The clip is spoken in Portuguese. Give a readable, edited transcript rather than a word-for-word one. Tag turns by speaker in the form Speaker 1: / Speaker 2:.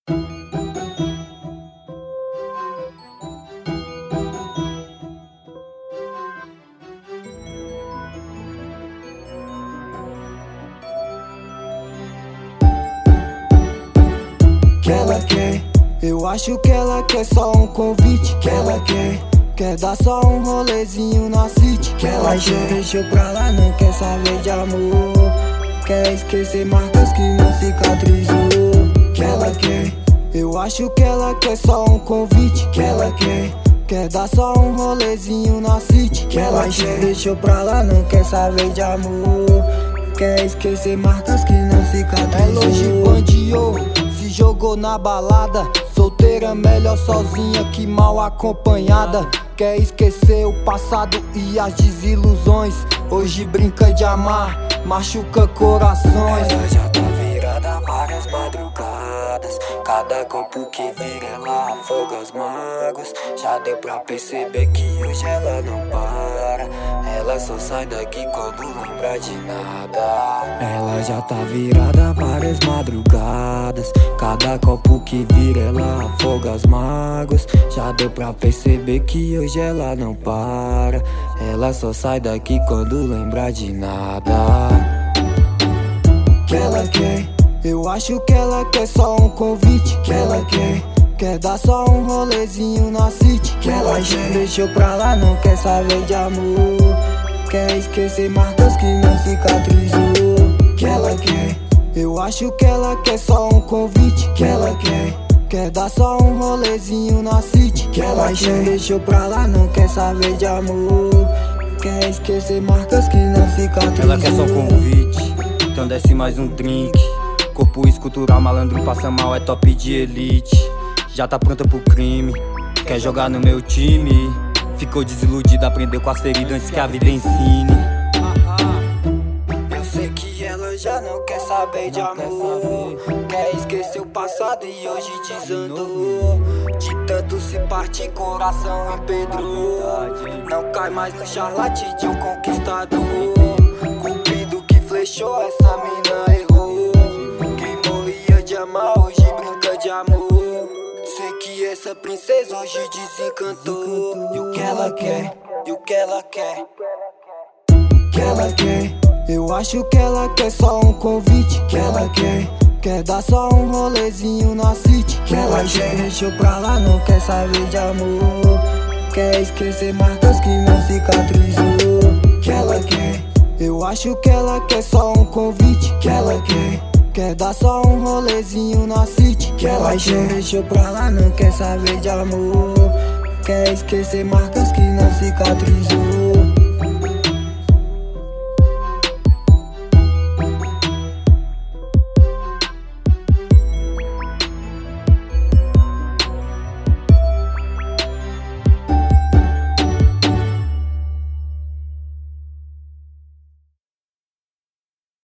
Speaker 1: Que ela quer, eu acho que ela quer só um convite. Que ela quer dar só um rolezinho na city. Que ela quer, deixou pra lá, não quer saber de amor. Quer esquecer marcas que não cicatrizou. Que ela quer, eu acho que ela quer só um convite. Que ela quer dar só um rolezinho na city. Que ela quer, deixou pra lá, não quer saber de amor. Quer esquecer marcas que não cicatrizou. Ela bandiou, se jogou na balada. Solteira melhor sozinha que mal acompanhada. Quer esquecer o passado e as desilusões. Hoje brinca de amar, machuca corações.
Speaker 2: Ela já tá virada várias madrugadas. Cada copo que vira ela afoga as mágoas. Já deu pra perceber que hoje ela não para. Ela só sai daqui quando lembra de nada. Ela já tá virada várias madrugadas. Cada copo que vira ela afoga as mágoas. Já deu pra perceber que hoje ela não para. Ela só sai daqui quando lembra de nada.
Speaker 1: Que ela quer, eu acho que ela quer só um convite. Que ela quer dar só um rolezinho na city. Que ela quer, deixou pra lá, não quer saber de amor. Quer esquecer marcas que não cicatrizou. Que ela quer, eu acho que ela quer só um convite. Que ela quer dar só um rolezinho na city. Que ela quer, deixou pra lá, não quer saber de amor. Quer esquecer marcas que não cicatrizou.
Speaker 3: Ela quer só um convite, então desce mais um drink. Corpo escultural, malandro passa mal, é top de elite. Já tá pronta pro crime, quer jogar no meu time. Ficou desiludida, aprendeu com as feridas antes que a vida ensine.
Speaker 1: Eu sei que ela já não quer saber de amor. Quer esquecer o passado e hoje desandou. De tanto se partir, coração empedrou. Não cai mais no charlate de um conquistador. Cupido que flechou, essa mina errou. Quem morria de amar hoje brinca de amor. Sei que essa princesa hoje desencantou. E o que ela quer, e o que ela quer. O que ela quer, eu acho que ela quer só um convite. Que ela quer dar só um rolezinho na city. Que ela quer, deixou pra lá, não quer saber de amor. Quer esquecer marcas que não cicatrizou. Que ela quer, eu acho que ela quer só um convite. Que ela quer dar só um rolezinho na city. Que ela quer, deixou pra lá, não quer saber de amor. Quer esquecer marcas que não cicatrizou.